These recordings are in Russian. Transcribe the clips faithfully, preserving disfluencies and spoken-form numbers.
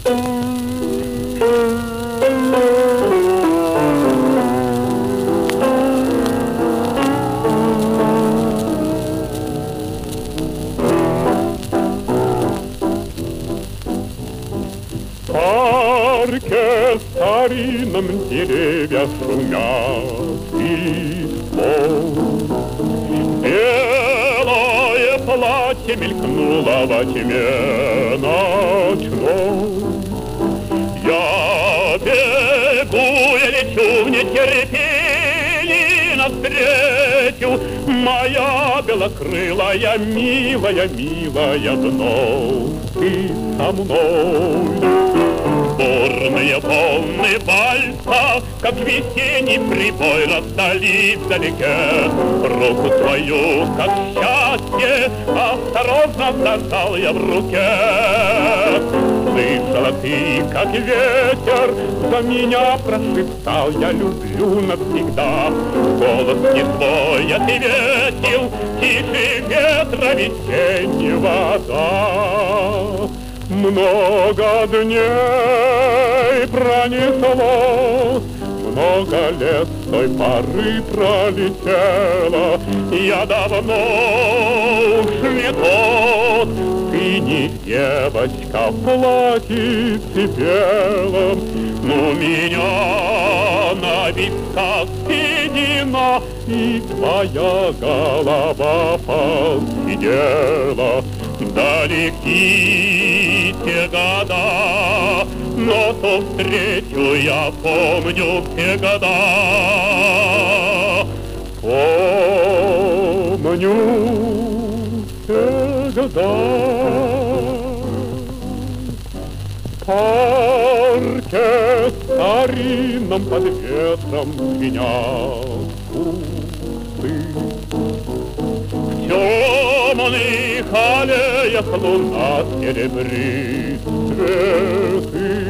парке старинном деревья шумят листвой. Белое платье мелькнуло во тьме ночной. Я бегу, я лечу в нетерпении навстречу. Моя белокрылая, милая, милая, вновь ты со мной. Бурные волны вальса, как весенний прибой, раздались вдалеке. Руку твою, как счастье, осторожно зажал я в руке. Слышала ты, как ветер за меня прошептал: я люблю навсегда. Голос не свой ответил, тише ветра весеннего, да. Много дней пронесло, много лет с той поры пролетело. Я давно уж не тот, ты не девочка в платьице белом. Но меня на висках седина, и твоя голова посидела. Далеки те года, но ту встречу я помню все года. Помню все года. В парке старинном под ветром звенят кусты. В темных аллеях луна серебрит цветы.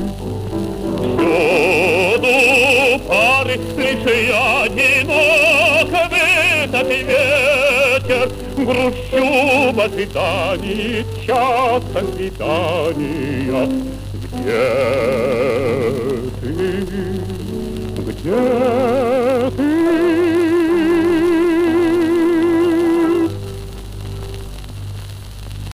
Всюду пары, лишь я одинок в этот вечер. Грущу в ожидании часа свидания. Где